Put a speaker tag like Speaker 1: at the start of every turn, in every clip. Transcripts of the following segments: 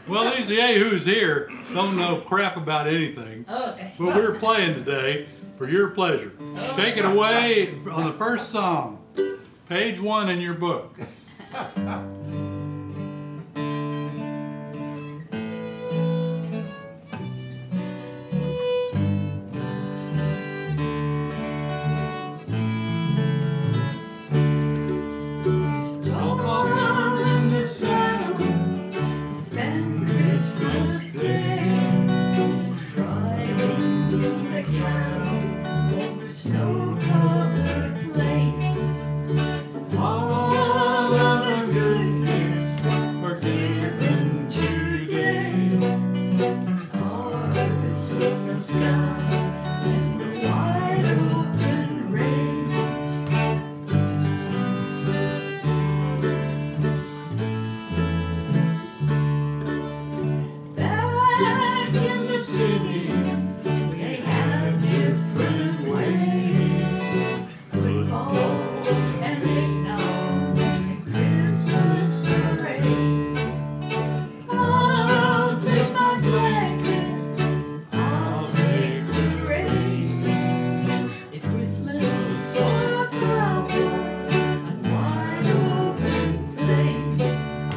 Speaker 1: Well, these yahoos here don't know crap about anything.
Speaker 2: Oh, that's
Speaker 1: But we're playing today for your pleasure. Take it away on the first song. Page 1 in your book.
Speaker 2: Snow-covered plains, all of the good gifts were given today. Ours was the sky and the wide open range. Back in the cities, they had different ways. Football and eggnog and Christmas parades. I'll take my blanket, I'll take the reins. It's Christmas for a cowboy on wide open plains.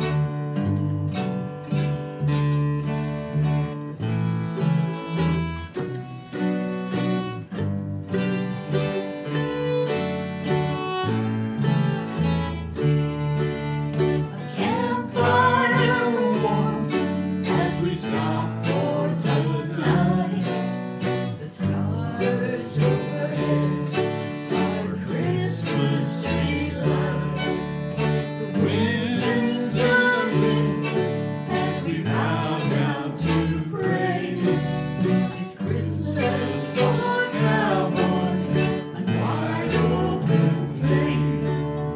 Speaker 2: Campfire warm as we stop for the night. The stars overhead are Christmas tree lights. The winds are wind as we bow down to pray. It's Christmas for cowboys on wide open plains.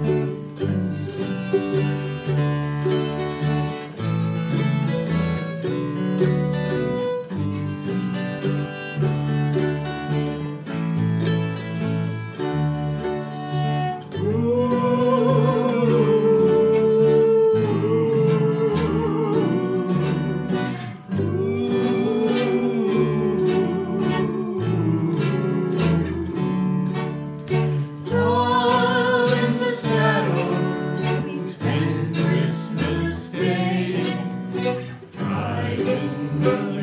Speaker 2: All in the saddle, we spend Christmas Day, driving the